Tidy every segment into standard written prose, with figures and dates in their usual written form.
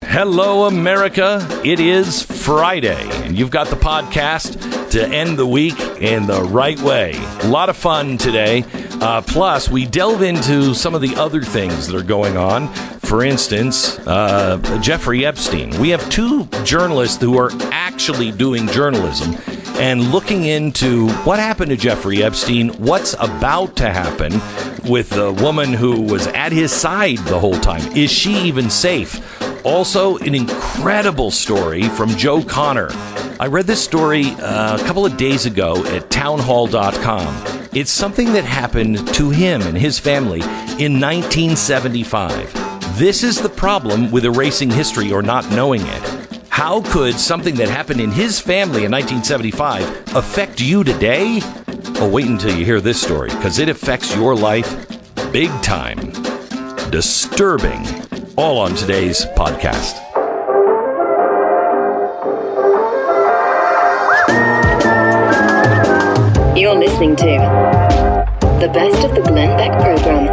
Hello, America. It is Friday, and you've got the podcast to end the week in the right way. A lot of fun today. Plus, we delve into some of the other things that are going on. For instance, Jeffrey Epstein. We have two journalists who are actually doing journalism and looking into what happened to Jeffrey Epstein, what's about to happen with the woman who was at his side the whole time. Is she even safe? Also, an incredible story from Joe Connor. I read this story a couple of days ago at townhall.com. It's something that happened to him and his family in 1975. This is the problem with erasing history or not knowing it. How could something that happened in his family in 1975 affect you today? Oh, wait until you hear this story, because it affects your life big time. Disturbing. All on today's podcast. You're listening to the best of the Glenn Beck program.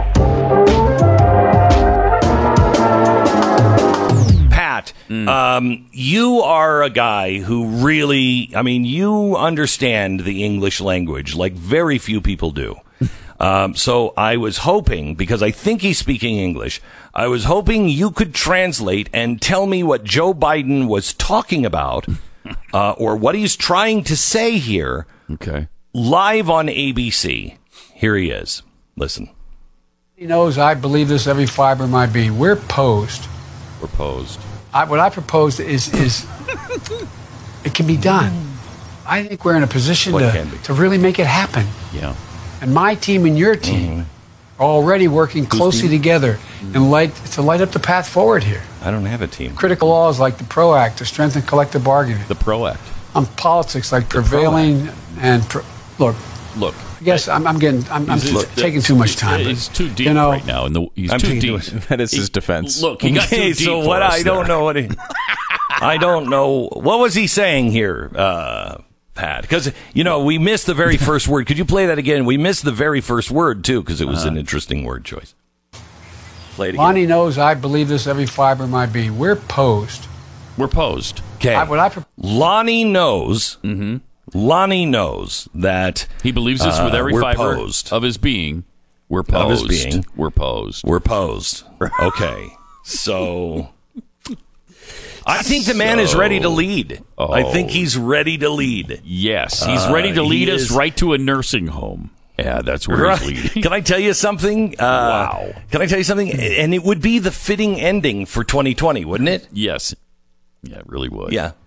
Pat, you are a guy who really, you understand the English language like very few people do. So I was hoping, because I think he's speaking English, I was hoping you could translate and tell me what Joe Biden was talking about, or what he's trying to say here. Okay. Live on ABC. Here he is. Listen. He knows I believe this every fiber of my being. We're posed. We're posed. What I propose is it can be done. I think we're in a position to really make it happen. Yeah. And my team and your team are already working closely together and to light up the path forward here. I don't have a team. Critical laws like the PRO Act to strengthen collective bargaining. The PRO Act. On politics like prevailing and look. I guess I'm taking too much time. He's too deep right now. He's too deep. That is his defense. Look, he got too deep. So what? I don't know what he. I don't know what was he saying here, Pat? Because we missed the very first word. Could you play that again? We missed the very first word too, because it was an interesting word choice. Play it again. Lonnie knows I believe this every fiber of my being. We're posed. We're posed. Okay. Lonnie knows. Mm-hmm. Lonnie knows that he believes this with every fiber of his being. We're posed. Of his being. We're posed. We're posed. Okay. So I think the man is ready to lead. I think he's ready to lead. Yes, he's ready to lead us right to a nursing home. Yeah, that's where he's leading. Can I tell you something? Wow. Can I tell you something? And it would be the fitting ending for 2020, wouldn't it? Yes. Yeah, it really would. Yeah.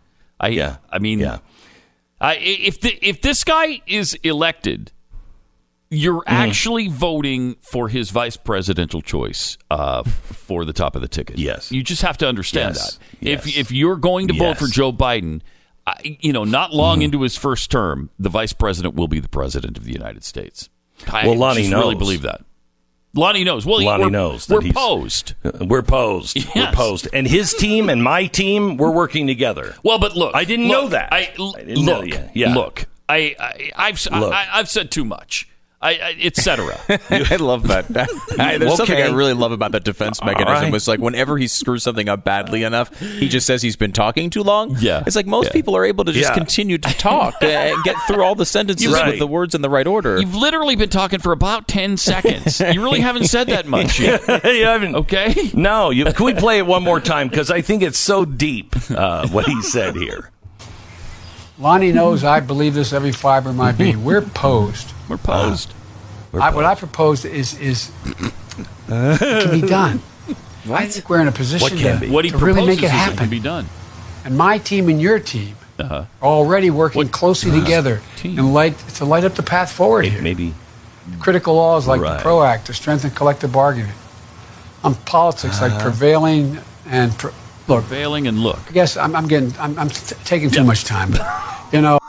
If this guy is elected, you're actually voting for his vice presidential choice for the top of the ticket. Yes. You just have to understand that. Yes. If you're going to vote for Joe Biden, not long into his first term, the vice president will be the president of the United States. Lonnie knows. Really believe that. Lonnie knows. Well, Lonnie knows. We're posed. We're posed. Yes. We're posed. And his team and my team, we're working together. Well, but look. I didn't know that. I didn't know that. Yeah. Look. I've said too much. Etc. I love that. There's something I really love about that defense mechanism. Right. It's like whenever he screws something up badly enough, he just says he's been talking too long. Yeah. It's like most people are able to just continue to talk and get through all the sentences with the words in the right order. You've literally been talking for about 10 seconds. You really haven't said that much yet. You haven't. Okay? No. Can we play it one more time? Because I think it's so deep, what he said here. Lonnie knows I believe this every fiber of my being. We're posed. We're posed. What I propose is it can be done. I think we're in a position to really make it happen. Can be done. And my team and your team are already working closely together and to light up the path forward here. Maybe critical laws like the PRO Act to strengthen collective bargaining. On politics like prevailing and prevailing and look. I guess I'm taking too much time. But,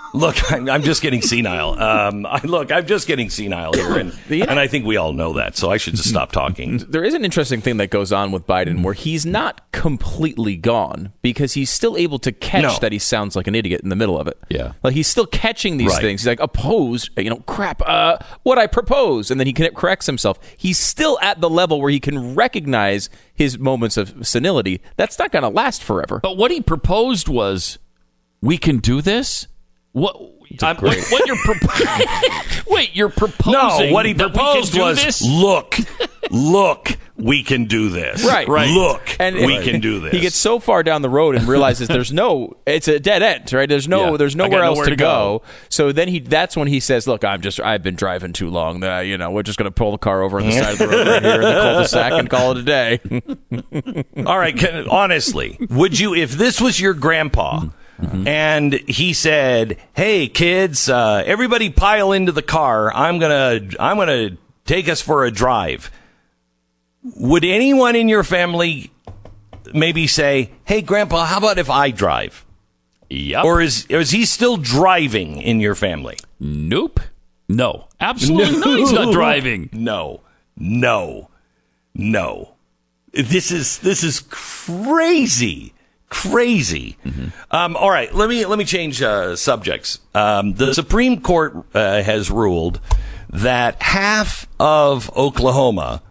Look, I'm just getting senile. I'm just getting senile here, and I think we all know that, so I should just stop talking. There is an interesting thing that goes on with Biden where he's not completely gone because he's still able to catch that he sounds like an idiot in the middle of it. Yeah. Like, he's still catching these things. He's like, opposed, crap, what I propose, and then he corrects himself. He's still at the level where he can recognize his moments of senility. That's not going to last forever. But what he proposed was, we can do this? What you're proposing? Wait, you're proposing? No, what he proposed was, look, we can do this. Right. Look, we can do this. He gets so far down the road and realizes it's a dead end, right? There's nowhere else to go. So then that's when he says, look, I've been driving too long. We're just going to pull the car over on the side of the road right here in the cul-de-sac and call it a day. All right, honestly, would you, if this was your grandpa, and he said, "Hey kids, everybody pile into the car. I'm gonna take us for a drive." Would anyone in your family maybe say, "Hey grandpa, how about if I drive?" Yep. Or is he still driving in your family? Nope. No. Absolutely not. He's not driving. No. This is crazy. All right, let me change subjects. The Supreme Court has ruled that half of Oklahoma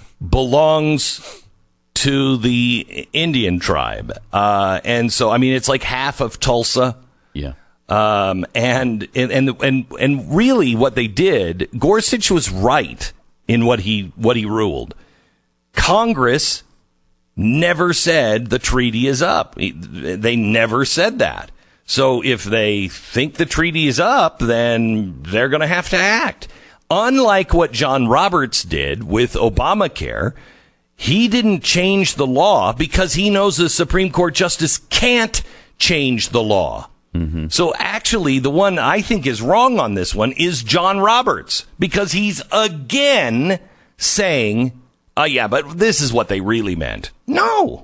belongs to the Indian tribe, and so it's like half of Tulsa. Yeah. And really, what they did, Gorsuch was right in what he ruled. Congress never said the treaty is up. They never said that. So if they think the treaty is up, then they're going to have to act. Unlike what John Roberts did with Obamacare, he didn't change the law because he knows the Supreme Court justice can't change the law. Mm-hmm. So actually, the one I think is wrong on this one is John Roberts, because he's again saying, yeah, but this is what they really meant. No.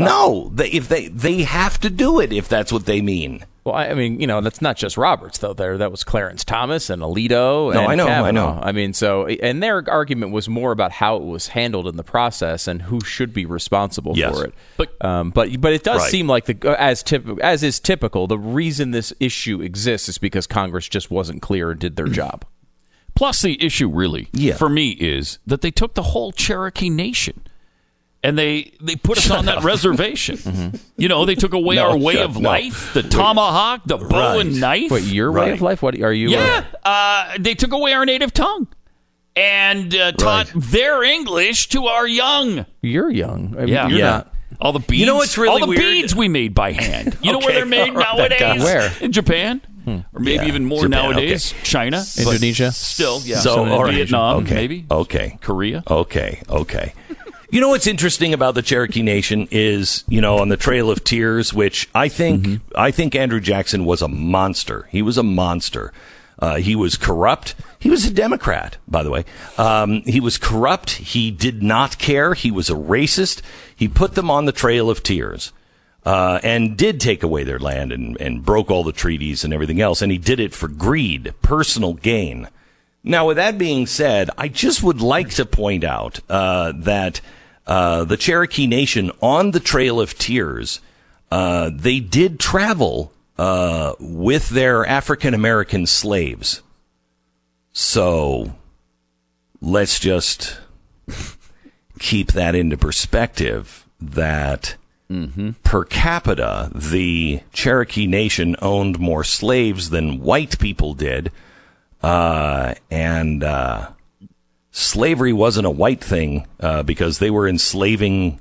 They have to do it if that's what they mean. Well, that's not just Roberts, though. That was Clarence Thomas and Alito. And I know. And their argument was more about how it was handled in the process and who should be responsible for it. But it does seem like, as is typical, the reason this issue exists is because Congress just wasn't clear and did their job. Plus, the issue really, for me, is that they took the whole Cherokee Nation and they put us on that reservation. Mm-hmm. They took away our way of life, the tomahawk, the bow and knife. Wait, your way of life? What are you? Yeah, they took away our native tongue and taught their English to our young. You're young. You're not. All the beads. What's really all the weird? Beads we made by hand. You know where they're made nowadays? Where? In Japan. Or maybe even more Japan, nowadays. Okay. China. Indonesia. Still, yeah. So Vietnam, maybe. Okay. Korea. Okay. What's interesting about the Cherokee Nation is, on the Trail of Tears, which I think Andrew Jackson was a monster. He was a monster. He was corrupt. He was a Democrat, by the way. He was corrupt. He did not care. He was a racist. He put them on the Trail of Tears. And did take away their land and broke all the treaties and everything else. And he did it for greed, personal gain. Now, with that being said, I just would like to point out that the Cherokee Nation on the Trail of Tears, they did travel with their African-American slaves. So let's just keep that into perspective, that per capita, the Cherokee Nation owned more slaves than white people did. And slavery wasn't a white thing because they were enslaving,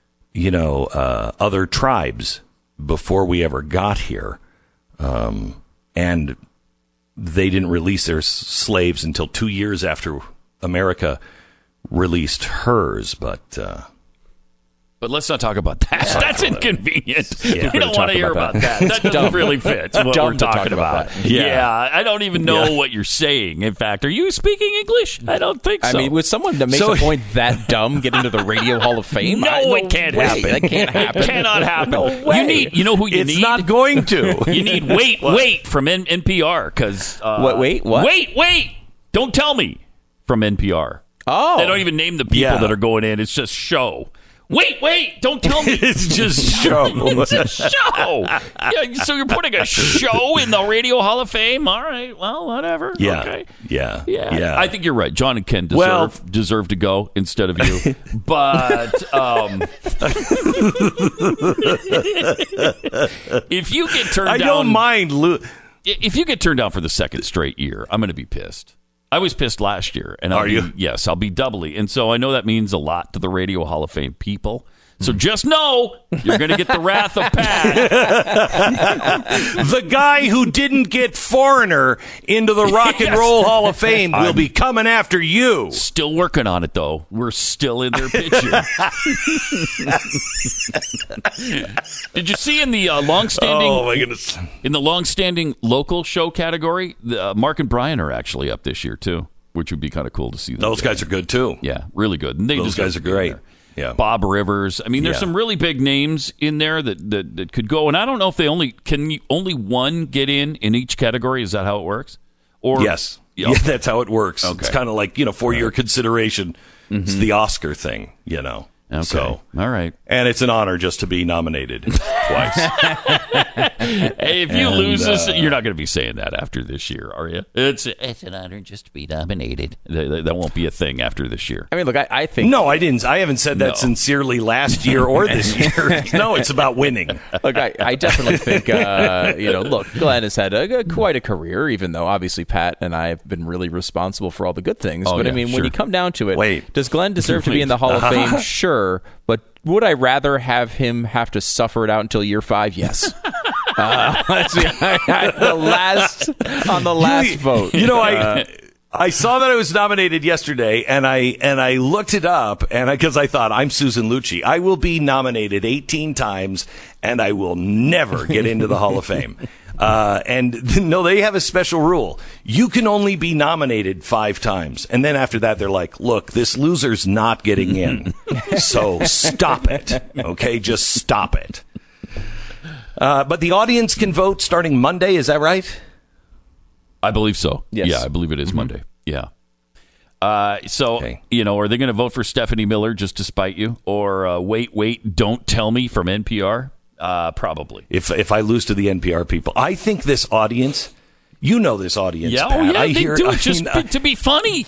other tribes before we ever got here. And they didn't release their slaves until 2 years after America released hers. But But let's not talk about that. That's inconvenient. Yeah, we don't want to hear about that. That doesn't really fit what we're talking about. Yeah, I don't even know what you're saying. In fact, are you speaking English? I don't think so. I mean, would someone that makes a point that dumb get into the Radio Hall of Fame? No, it can't happen. That can't happen. It cannot happen. No way. You know who you need? It's not going to. You need Wait from NPR. Because what? Wait. Don't tell me from NPR. Oh. They don't even name the people that are going in. It's just show. Wait, don't tell me. It's just show. It's a show. Yeah, so you're putting a show in the Radio Hall of Fame? All right, well, whatever. Yeah. Okay. Yeah. I think you're right. John and Ken deserve to go instead of you. But if you get turned down... I don't mind. If you get turned down for the second straight year, I'm going to be pissed. I was pissed last year. And Are you? Yes, I'll be doubly. And so I know that means a lot to the Radio Hall of Fame people. So just know you're going to get the wrath of Pat. The guy who didn't get Foreigner into the Rock and Roll Hall of Fame will be coming after you. Still working on it, though. We're still in their picture. Did you see in the long-standing? Oh my goodness! In the long-standing local show category, Mark and Brian are actually up this year too, which would be kind of cool to see. Those guys are good too. Yeah, really good. And those guys are great. Yeah. Bob Rivers. I mean, there's some really big names in there that could go. And I don't know if they only one get in each category. Is that how it works? Or yes, yeah, that's how it works. Okay. It's kind of like for your consideration. Mm-hmm. It's the Oscar thing, Okay. So, all right. And it's an honor just to be nominated twice. Hey, if you lose this, you're not going to be saying that after this year, are you? It's an honor just to be nominated. That won't be a thing after this year. I mean, look, I think... No, I didn't. I haven't said that sincerely last year or this year. No, it's about winning. Look, I definitely think, look, Glenn has had quite a career, even though obviously Pat and I have been really responsible for all the good things. But I mean, when you come down to it, does Glenn deserve to be in the Hall of Fame? Sure. But would I rather have him have to suffer it out until year 5? Yes. On the last vote. I saw that I was nominated yesterday, and I looked it up, and because I thought I'm Susan Lucci, I will be nominated 18 times, and I will never get into the Hall of Fame. And no, they have a special rule. You can only be nominated 5 times. And then after that, they're like, look, this loser's not getting in. So stop it. Okay, just stop it. But the audience can vote starting Monday. Is that right? I believe so. Yes. Yeah, I believe it is Monday. Yeah. Are they going to vote for Stephanie Miller just to spite you? Or wait, don't tell me from NPR? Probably. If I lose to the NPR people, I think this audience, this audience. Yeah, Pat. They do it just to be funny.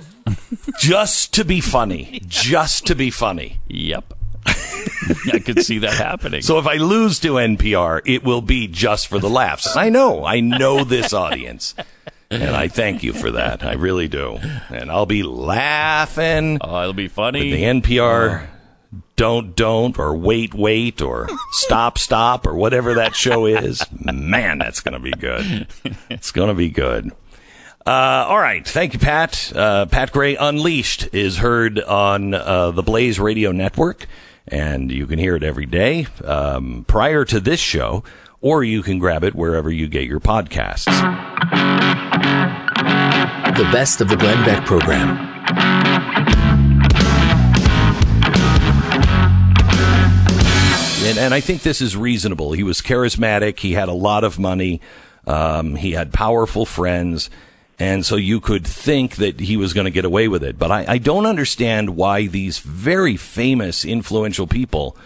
Just to be funny. Just to be funny. Yep. I could see that happening. So if I lose to NPR, it will be just for the laughs. I know this audience. And I thank you for that. I really do. And I'll be laughing. Oh, it'll be funny. With the NPR don't or wait or stop or whatever that show is. Man, that's going to be good. It's going to be good. All right. Thank you, Pat. Pat Gray Unleashed is heard on the Blaze Radio Network, and you can hear it every day prior to this show, or you can grab it wherever you get your podcasts. The best of the Glenn Beck program. And I think this is reasonable. He was charismatic. He had a lot of money. He had powerful friends. And so you could think that he was going to get away with it. But I don't understand why these very famous, influential people,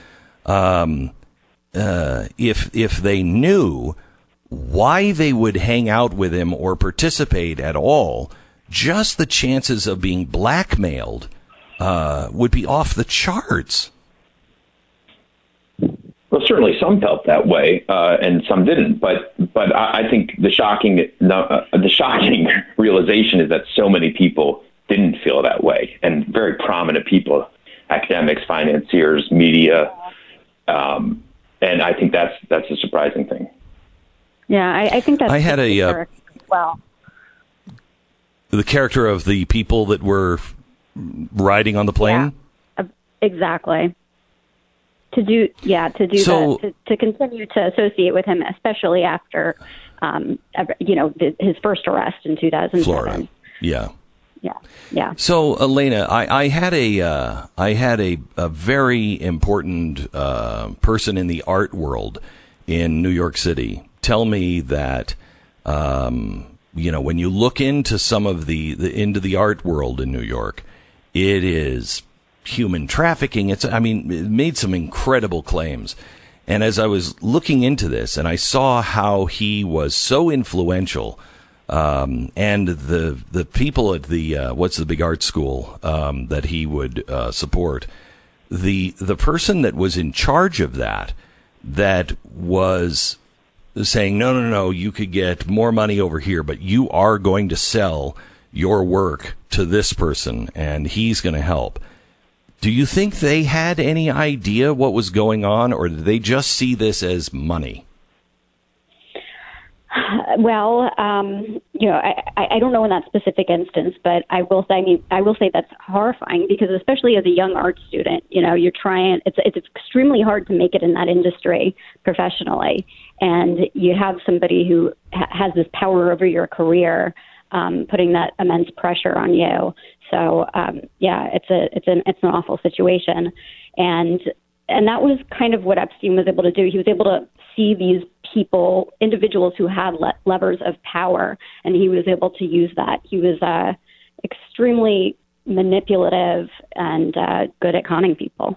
if they knew why they would hang out with him or participate at all, just the chances of being blackmailed would be off the charts. Well, certainly some felt that way, and some didn't. But I think the shocking realization is that so many people didn't feel that way, and very prominent people, academics, financiers, media, and I think that's a surprising thing. Yeah, I think that's. I had the character of the people that were riding on the plane. Yeah, exactly. that, to continue to associate with him, especially after, his first arrest in 2007. Florida. Yeah. Yeah. So, Elena, I had a very important person in the art world in New York City tell me that, when you look into some of into the art world in New York, it is human trafficking. It made some incredible claims. And as I was looking into this, and I saw how he was so influential. And the people at the what's the big art school that he would support, the person that was in charge of that was saying no, you could get more money over here, but you are going to sell your work to this person, and he's going to help. Do you think they had any idea what was going on, or did they just see this as money? Well, I don't know in that specific instance, but I will say that's horrifying because especially as a young art student, you're trying, it's extremely hard to make it in that industry professionally. And you have somebody who has this power over your career, putting that immense pressure on you. So, it's an awful situation. And that was kind of what Epstein was able to do. He was able to see these individuals who had levers of power, and he was able to use that. He was extremely manipulative and good at conning people.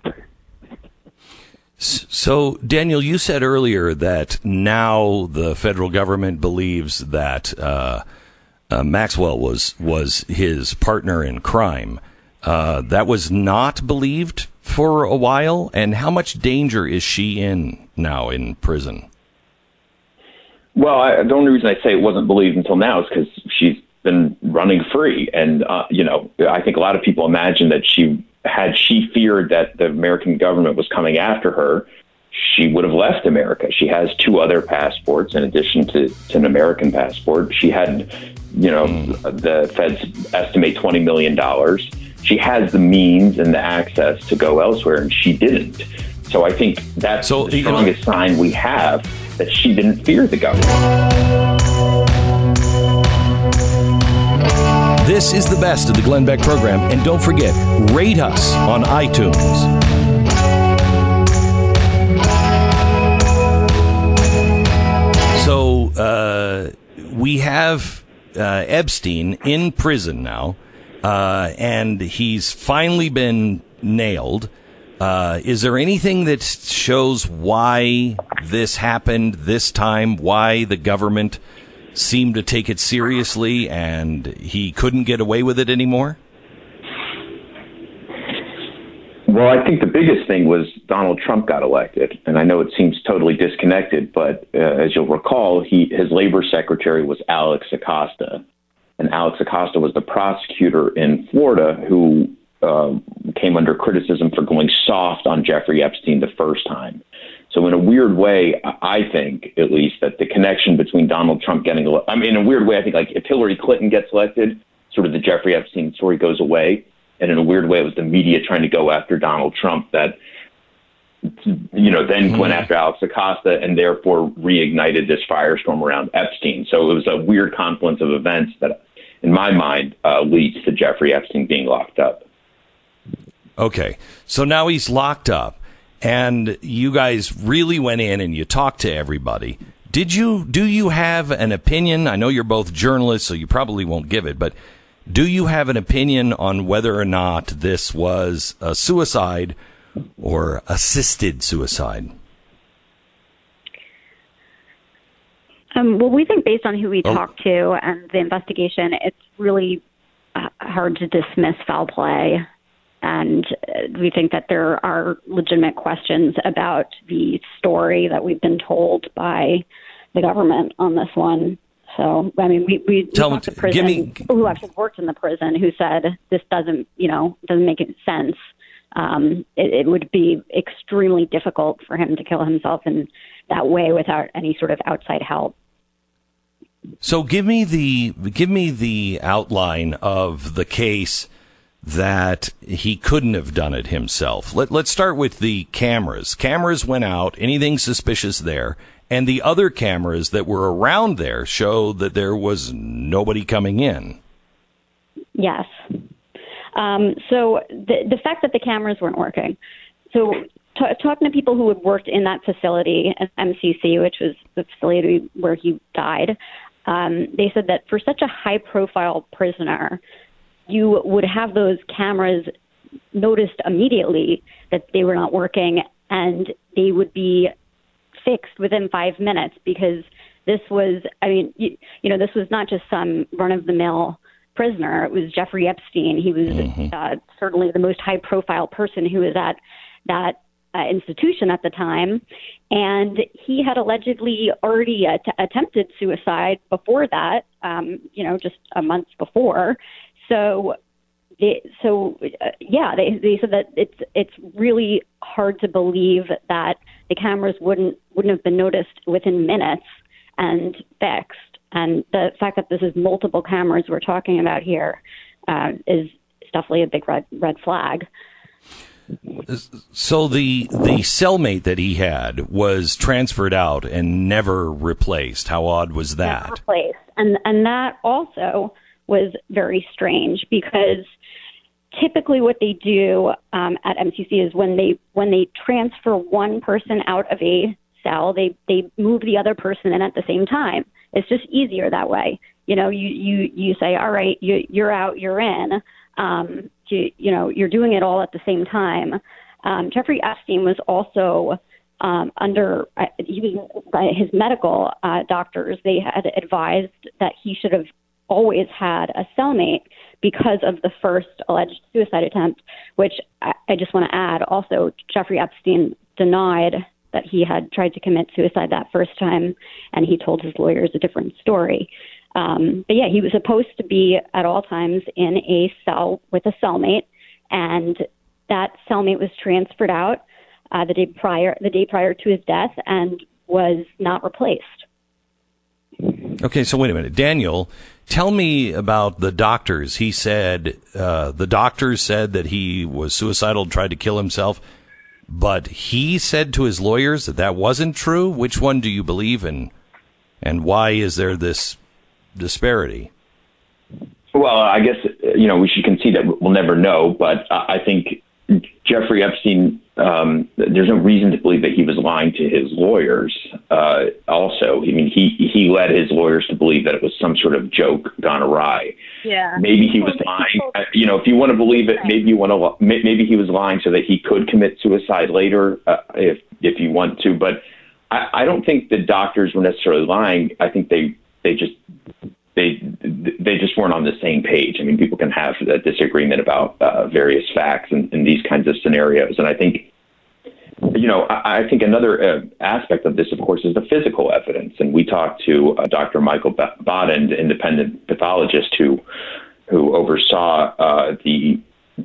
So, Daniel, you said earlier that now the federal government believes that Maxwell was his partner in crime. That was not believed for a while. And how much danger is she in now in prison? Well, the only reason I say it wasn't believed until now is because she's been running free. And, I think a lot of people imagine that had she feared that the American government was coming after her, she would have left America. She has 2 other passports in addition to an American passport. She had, the feds estimate $20 million. She has the means and the access to go elsewhere, and she didn't. So I think that's the strongest sign we have that she didn't fear the government. This is the best of the Glenn Beck program, and don't forget, rate us on iTunes. So we have Epstein in prison now, and he's finally been nailed. Is there anything that shows why this happened this time, why the government seemed to take it seriously and he couldn't get away with it anymore? Well, I think the biggest thing was Donald Trump got elected, and I know it seems totally disconnected, but as you'll recall, his labor secretary was Alex Acosta, and Alex Acosta was the prosecutor in Florida who came under criticism for going soft on Jeffrey Epstein the first time. So in a weird way, I think, at least, that the connection between Donald Trump getting elected, in a weird way, I think, like, if Hillary Clinton gets elected, sort of the Jeffrey Epstein story goes away. And in a weird way, it was the media trying to go after Donald Trump that, then went after Alex Acosta and therefore reignited this firestorm around Epstein. So it was a weird confluence of events that, in my mind, leads to Jeffrey Epstein being locked up. Okay. So now he's locked up. And you guys really went in and you talked to everybody. Do you have an opinion? I know you're both journalists, so you probably won't give it, but do you have an opinion on whether or not this was a suicide or assisted suicide? Well, we think based on who we talked to and the investigation, it's really hard to dismiss foul play. And we think that there are legitimate questions about the story that we've been told by the government on this one. So, we talked to people who actually worked in the prison who said this doesn't make any sense. It would be extremely difficult for him to kill himself in that way without any sort of outside help. So give me the outline of the case that he couldn't have done it himself. Let's start with the cameras. Cameras went out, anything suspicious there, and the other cameras that were around there show that there was nobody coming in. Yes. So the fact that the cameras weren't working. So talking to people who had worked in that facility at MCC, which was the facility where he died, they said that for such a high-profile prisoner, you would have those cameras noticed immediately that they were not working, and they would be fixed within 5 minutes, because this was, this was not just some run-of-the-mill prisoner. It was Jeffrey Epstein. He was certainly the most high-profile person who was at that institution at the time, and he had allegedly already attempted suicide before that, just a month before. So they said that it's really hard to believe that the cameras wouldn't have been noticed within minutes and fixed. And the fact that this is multiple cameras we're talking about here is definitely a big red flag. So the cellmate that he had was transferred out and never replaced. How odd was that? Never replaced. And that also was very strange, because typically what they do at MCC is when they transfer one person out of a cell, they move the other person in at the same time. It's just easier that way. You say, all right, you're out, you're in. You're doing it all at the same time. Jeffrey Epstein was also he was by his medical doctors. They had advised that he should have always had a cellmate because of the first alleged suicide attempt, which I just want to add. Also, Jeffrey Epstein denied that he had tried to commit suicide that first time, and he told his lawyers a different story. But yeah, he was supposed to be at all times in a cell with a cellmate, and that cellmate was transferred out the day prior to his death and was not replaced. Okay, so wait a minute. Daniel, tell me about the doctors. He said the doctors said that he was suicidal and tried to kill himself, but he said to his lawyers that wasn't true. Which one do you believe in, and why is there this disparity? Well, I guess, we should concede that we'll never know, but I think Jeffrey Epstein, there's no reason to believe that he was lying to his lawyers. Also, he led his lawyers to believe that it was some sort of joke gone awry. Yeah. Maybe he was lying. If you want to believe it, maybe he was lying so that he could commit suicide later, if you want to. But I don't think the doctors were necessarily lying. I think they just weren't on the same page. I mean, people can have a disagreement about various facts in these kinds of scenarios. And I think, I think another aspect of this, of course, is the physical evidence. And we talked to Dr. Michael Baden, the independent pathologist who oversaw the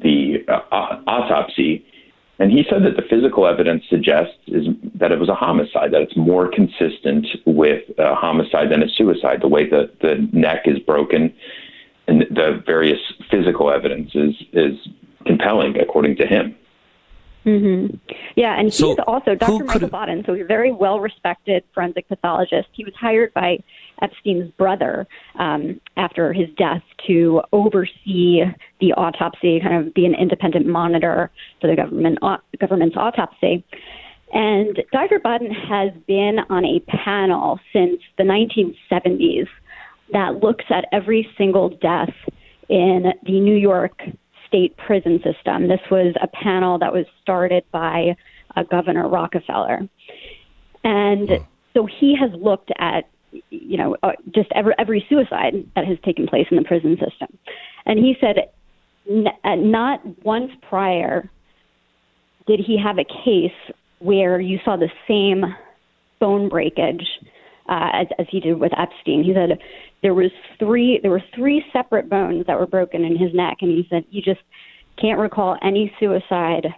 autopsy. And he said that the physical evidence suggests that it was a homicide, that it's more consistent with a homicide than a suicide. The way that the neck is broken and the various physical evidence is compelling, according to him. Mm-hmm. Yeah, and he's also Dr. Michael Baden, so he's a very well-respected forensic pathologist. He was hired by Epstein's brother after his death to oversee the autopsy, kind of be an independent monitor for the government's autopsy. And Dr. Baden has been on a panel since the 1970s that looks at every single death in the New York state prison system. This was a panel that was started by Governor Rockefeller. And so he has looked at, just every suicide that has taken place in the prison system. And he said not once prior did he have a case where you saw the same bone breakage as he did with Epstein. He said there were three separate bones that were broken in his neck, and he said you just can't recall any suicide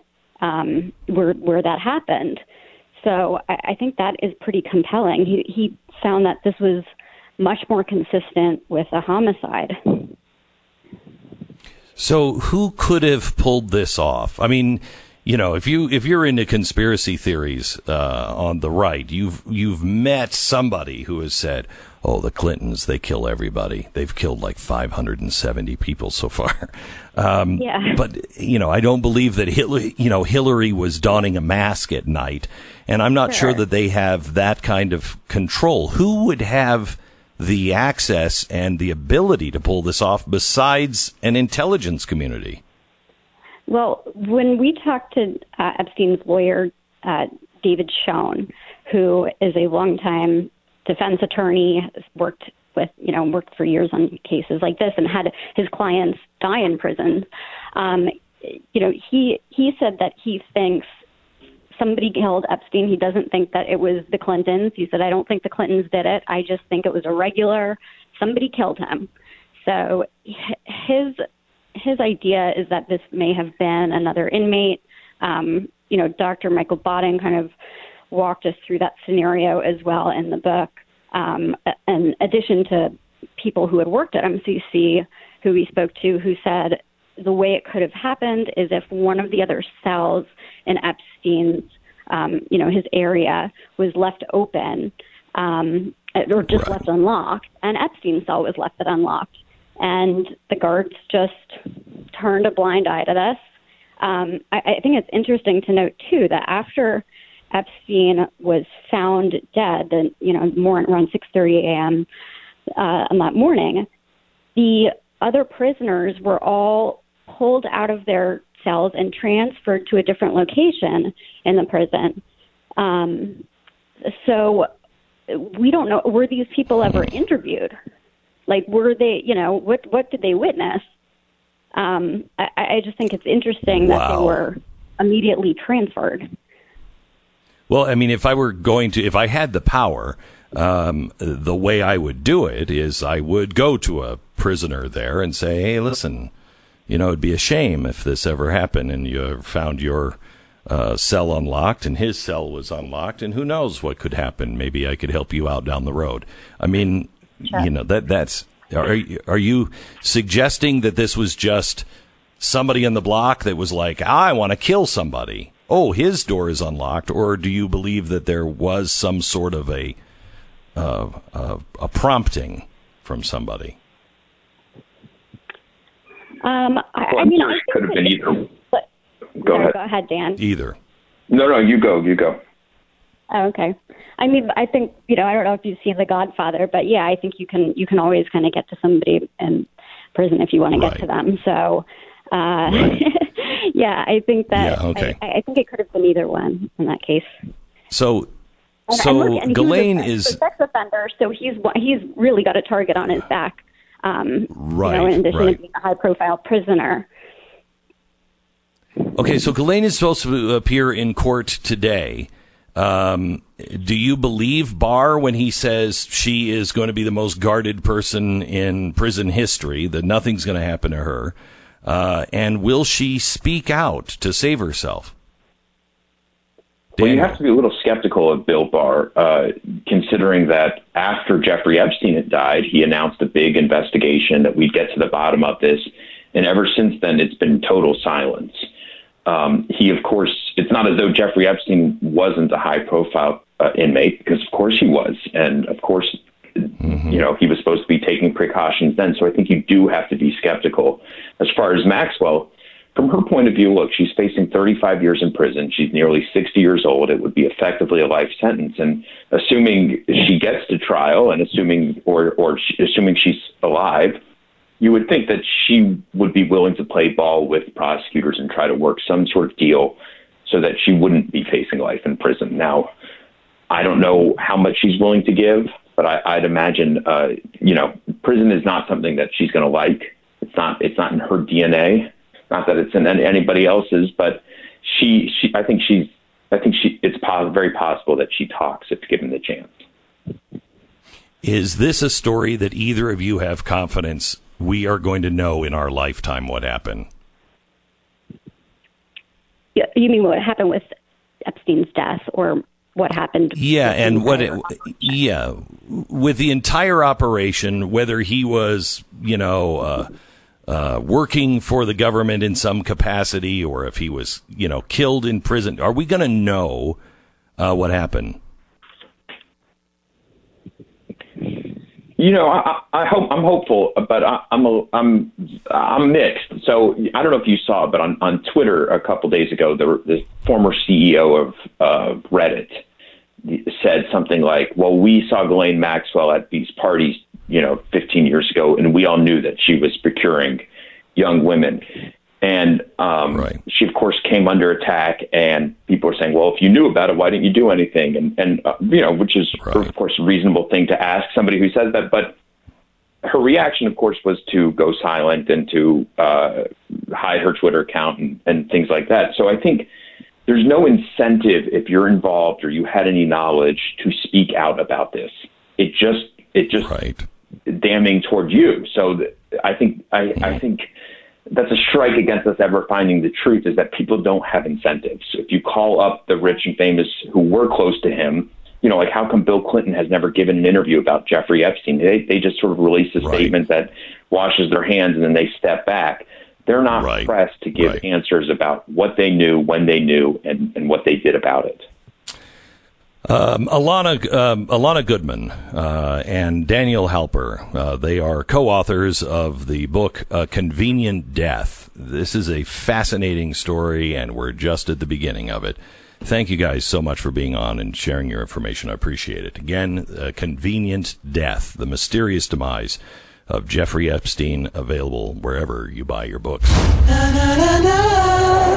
where that happened. So I think that is pretty compelling. He found that this was much more consistent with a homicide. So who could have pulled this off? I mean, you know, if you're into conspiracy theories on the right, you've met somebody who has said, "Oh, the Clintons, they kill everybody. They've killed like 570 people so far." Yeah. But you know, I don't believe that Hillary was donning a mask at night, and I'm not sure that they have that kind of control. Who would have the access and the ability to pull this off besides an intelligence community? Well, when we talked to Epstein's lawyer, David Schoen, who is a longtime defense attorney, has worked for years on cases like this and had his clients die in prison. He said that he thinks somebody killed Epstein. He doesn't think that it was the Clintons. He said, "I don't think the Clintons did it. I just think it was somebody killed him." So his idea is that this may have been another inmate. Dr. Michael Bodden kind of walked us through that scenario as well in the book. In addition to people who had worked at MCC who we spoke to, who said the way it could have happened is if one of the other cells in Epstein's, his area was left open or just left unlocked, and Epstein's cell was left unlocked. And the guards just turned a blind eye to this. I think it's interesting to note, too, that after Epstein was found dead, around 6:30 a.m. On that morning, the other prisoners were all pulled out of their cells and transferred to a different location in the prison. So we don't know, were these people ever interviewed? Like, were they, what did they witness? I just think it's interesting that they were immediately transferred. Well, I mean, if I had the power, the way I would do it is I would go to a prisoner there and say, "Hey, listen, it'd be a shame if this ever happened and you found your cell unlocked and his cell was unlocked, and who knows what could happen. Maybe I could help you out down the road." I mean, sure. That's. Are you suggesting that this was just somebody in the block that was like, "I want to kill somebody. Oh, his door is unlocked," or do you believe that there was some sort of a prompting from somebody? I mean, it could have been either. Go ahead, Dan. Either. No, you go. Oh, okay. I mean, I think, I don't know if you've seen The Godfather, but yeah, I think you can always kind of get to somebody in prison if you want to get to them. So, yeah, I think that, I think it could have been either one in that case. So Ghislaine is a sex offender, so he's really got a target on his back. In addition to being a high-profile prisoner. Okay, so Ghislaine is supposed to appear in court today. Do you believe Barr when he says she is going to be the most guarded person in prison history, that nothing's going to happen to her? And will she speak out to save herself? Well, you have to be a little skeptical of Bill Barr, considering that after Jeffrey Epstein had died, he announced a big investigation that we'd get to the bottom of this. And ever since then, it's been total silence. He, of course, it's not as though Jeffrey Epstein wasn't a high-profile inmate, because, of course, he was. And, of course, he was supposed to be taking precautions then. So I think you do have to be skeptical. As far as Maxwell, from her point of view, look, she's facing 35 years in prison. She's nearly 60 years old. It would be effectively a life sentence. And assuming she gets to trial and assuming she's alive, you would think that she would be willing to play ball with prosecutors and try to work some sort of deal so that she wouldn't be facing life in prison. Now, I don't know how much she's willing to give, but I'd imagine, prison is not something that she's going to like. It's not in her DNA. Not that it's in anybody else's, but I think it's very possible that she talks if given the chance. Is this a story that either of you have confidence we are going to know in our lifetime what happened? Yeah, you mean what happened with Epstein's death, or what happened? Yeah, and with the entire operation, whether he was, working for the government in some capacity, or if he was, killed in prison. Are we going to know what happened? I'm hopeful, but I'm mixed. So I don't know if you saw it, but on Twitter a couple days ago, the former CEO of Reddit said something like, "Well, we saw Ghislaine Maxwell at these parties, 15 years ago, and we all knew that she was procuring young women." And she, of course, came under attack, and people were saying, "Well, if you knew about it, why didn't you do anything?" And which is, of course, a reasonable thing to ask somebody who says that. But her reaction, of course, was to go silent and to hide her Twitter account and things like that. So I think there's no incentive if you're involved or you had any knowledge to speak out about this. It just damning toward you. So I think that's a strike against us ever finding the truth, is that people don't have incentives. If you call up the rich and famous who were close to him, like how come Bill Clinton has never given an interview about Jeffrey Epstein? They just sort of release a statement that washes their hands and then they step back. They're not pressed to give answers about what they knew, when they knew, and what they did about it. Alana Goodman and Daniel Halper, they are co-authors of the book Convenient Death. This is a fascinating story, and we're just at the beginning of it. Thank you guys so much for being on and sharing your information. I appreciate it. Again, Convenient Death, the mysterious demise of Jeffrey Epstein, available wherever you buy your books. Na, na, na, na.